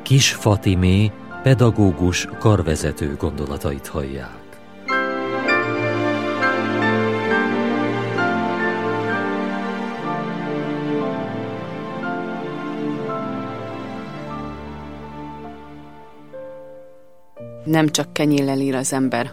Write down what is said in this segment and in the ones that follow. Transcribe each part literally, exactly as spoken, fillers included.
Kis Fatimé, pedagógus karvezető gondolatait hallják. Nem csak kenyéllel ír az ember.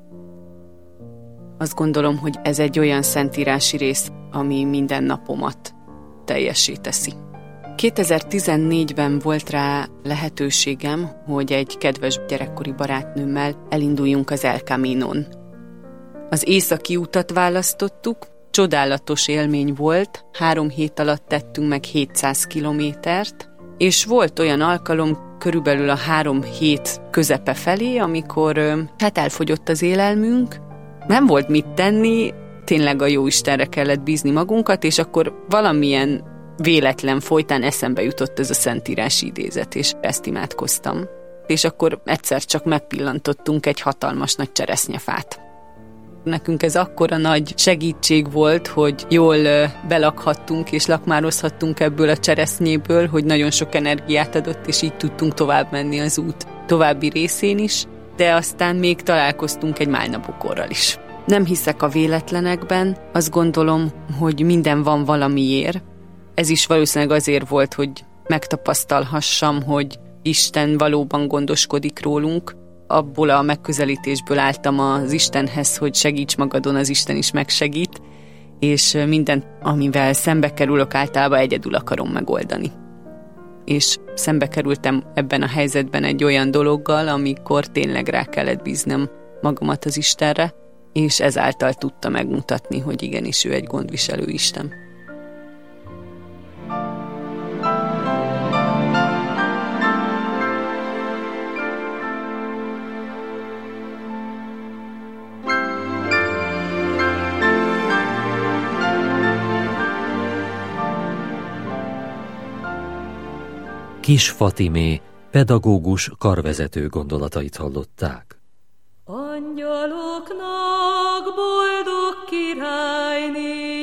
Azt gondolom, hogy ez egy olyan szentírási rész, ami minden napomat teljessé teszi. kétezer-tizennégyben volt rá lehetőségem, hogy egy kedves gyerekkori barátnőmmel elinduljunk az El Caminon. Az északi utat választottuk, csodálatos élmény volt, három hét alatt tettünk meg hétszáz kilométert, és volt olyan alkalom körülbelül a három hét közepe felé, amikor hát elfogyott az élelmünk, nem volt mit tenni, tényleg a jóistenre kellett bízni magunkat, és akkor valamilyen véletlen folytán eszembe jutott ez a szentírási idézet, és ezt imádkoztam. És akkor egyszer csak megpillantottunk egy hatalmas nagy cseresznyefát. Nekünk ez akkora nagy segítség volt, hogy jól belakhattunk és lakmározhattunk ebből a cseresznyéből, hogy nagyon sok energiát adott, és így tudtunk tovább menni az út további részén is, de aztán még találkoztunk egy málnabokorral is. Nem hiszek a véletlenekben, azt gondolom, hogy minden van valamiért. Ez is valószínűleg azért volt, hogy megtapasztalhassam, hogy Isten valóban gondoskodik rólunk. Abból a megközelítésből álltam az Istenhez, hogy segíts magadon, az Isten is megsegít, és mindent, amivel szembe kerülök, általában egyedül akarom megoldani. És szembe kerültem ebben a helyzetben egy olyan dologgal, amikor tényleg rá kellett bíznom magamat az Istenre, és ezáltal tudta megmutatni, hogy igenis ő egy gondviselő Isten. Kis Fatimé, pedagógus karvezető gondolatait hallották. Angyaloknak boldog királyné,